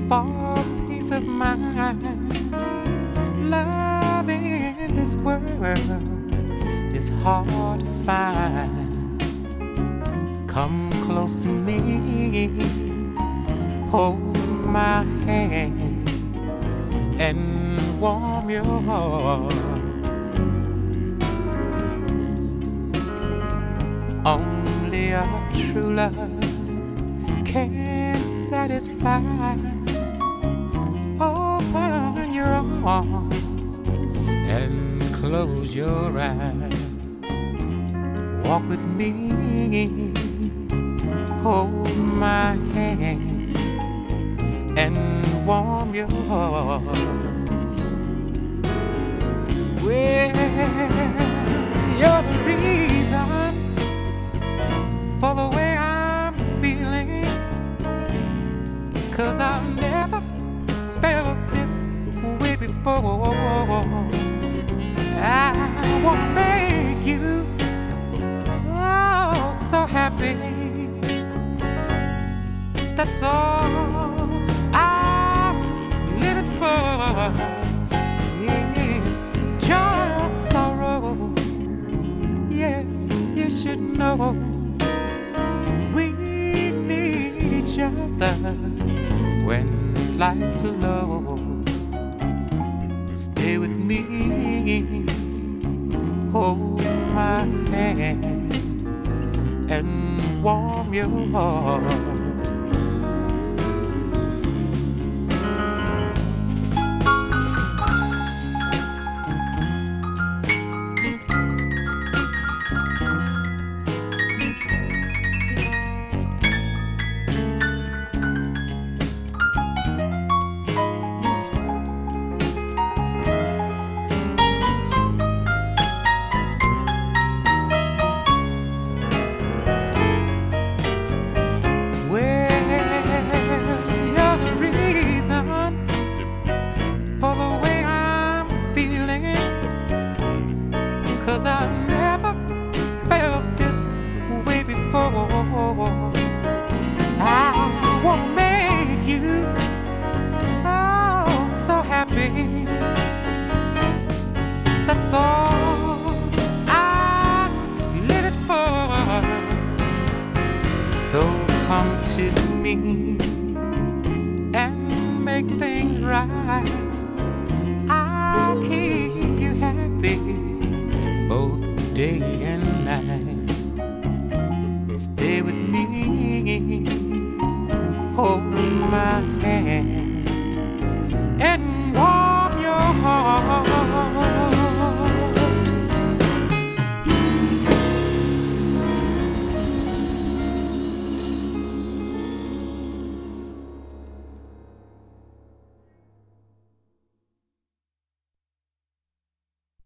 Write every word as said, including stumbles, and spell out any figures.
for peace of mind. Love in this world is hard to find. Come close to me, hold my hand, and warm your heart. Only a true love can satisfy. Open your arms and close your eyes. Walk with me, hold my hand, and warm your heart. Well, you're the reason for the way I'm feeling, 'cause I've never felt this way before. I wanna make you oh so happy. That's all I'm living for. Yeah. Joy or sorrow, yes, you should know we need each other when life's low. Stay with me, hold my hand, and warm your heart. For the way I'm feeling, 'cause I've never felt this way before. I wanna make you oh so happy. That's all I'm living for. So come to me and make things right. I'll keep you happy both day and night. Stay with me.